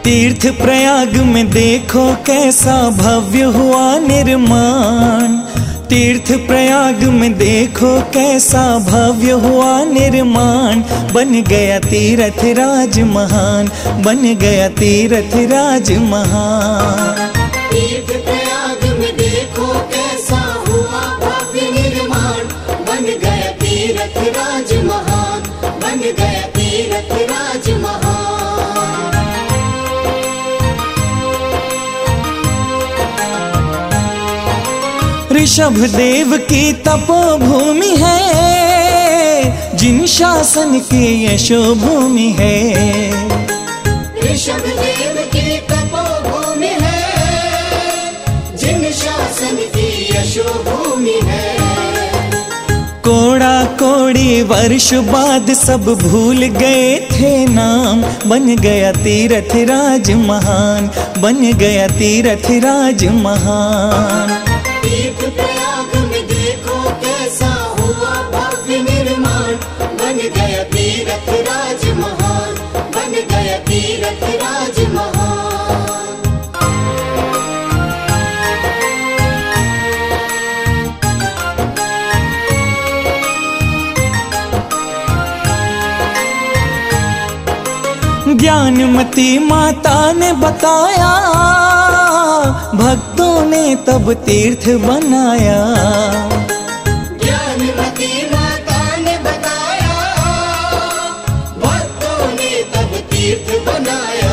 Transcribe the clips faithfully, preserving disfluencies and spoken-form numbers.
तीर्थ प्रयाग में देखो कैसा भव्य हुआ निर्माण। तीर्थ प्रयाग में देखो कैसा भव्य हुआ निर्माण। बन गया तीर्थ राज महान, बन गया तीर्थ राज महान। तीर्थ प्रयाग में देखो कैसा हुआ भव्य निर्माण। बन गया तीर्थ राज महान, बन गया तीर्थ राज महान। ऋषभ देव की तपोभूमि है, जिन शासन की यशो भूमि है। ऋषभ देव की तपोभूमि है, जिन शासन की यशो भूमि है। कोड़ा कोड़ी वर्ष बाद सब भूल गए थे नाम। बन गया तीर्थ राज महान, बन गया तीर्थ राज महान। तीर्थ प्रयाग में देखो कैसा हुआ भव्य निर्माण। बन गया तीर्थ राज महान, बन गया तीर्थ राज महान। ज्ञानमती माता ने बताया, भक्तों ने तब तीर्थ बनाया। ज्ञानमती माता ने बताया, भक्तों ने तब तीर्थ बनाया।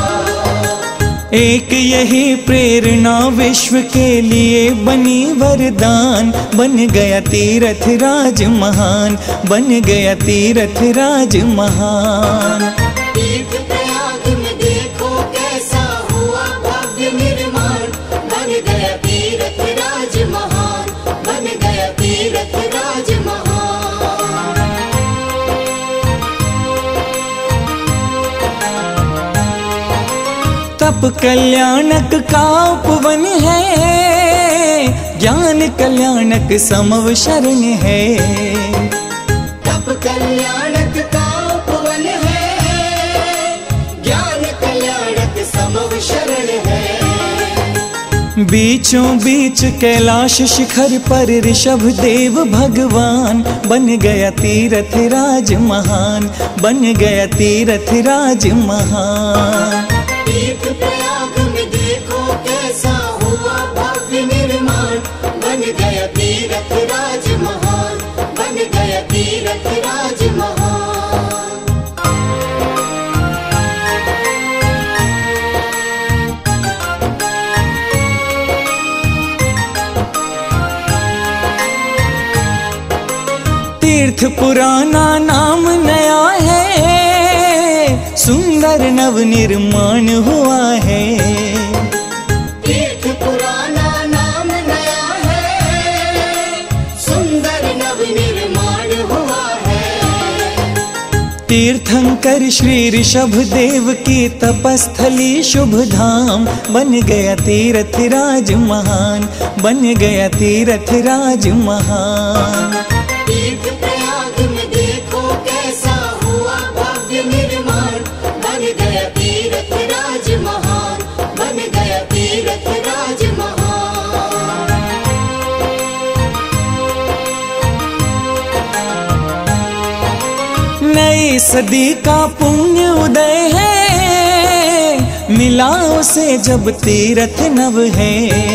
एक यही प्रेरणा विश्व के लिए बनी वरदान। बन गया तीर्थ राज महान, बन गया तीर्थ राज महान। तीर्थ प्रयाग में देखो कैसा हुआ भव्य निर्माण। बन गया तीर्थ राज महान, बन गया तीर्थ राज महान। तप कल्याणक का उपवन है, ज्ञान कल्याणक समव शरण है। तप कल्याणक का उपवन है, ज्ञान कल्याणक समव शरण है। बीचों बीच कैलाश शिखर पर ऋषभ देव भगवान। बन गया तीर्थ राज महान, बन गया तीर्थ राज महान। तीर्थ प्रयाग में देखो कैसा हुआ भव्य निर्माण। बन गया तीर्थ राज महान, बन गया तीर्थ राज महान। तीर्थ पुराना नाम नया है, सुंदर नव निर्माण हुआ है। तीर्थ पुराना नाम नया है, सुंदर नव निर्माण हुआ है। तीर्थंकर श्री ऋषभ देव की तपस्थली शुभ धाम। बन गया तीर्थ राज महान, बन गया तीर्थ राज महान। तीर्थ प्रयाग में देखो कैसा हुआ भव्य निर्माण। बन गया तीर्थ राज महान, बन गया तीर्थ राज महान। नई सदी का पुण्य उदय है, मिला उसे जब तीर्थ नव है।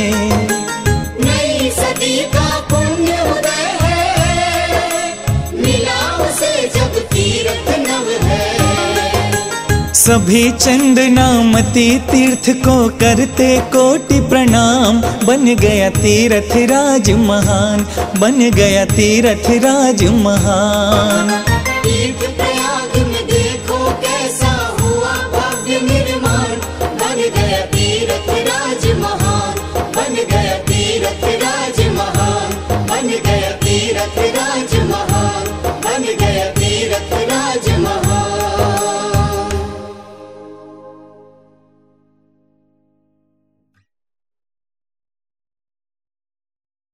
नई सदी का पुण्य उदय है, मिला उसे जब तीर्थ नव है। सभी चंदनामती तीर्थ को करते कोटि प्रणाम। बन गया तीर्थ राज महान, बन गया तीर्थ राज महान।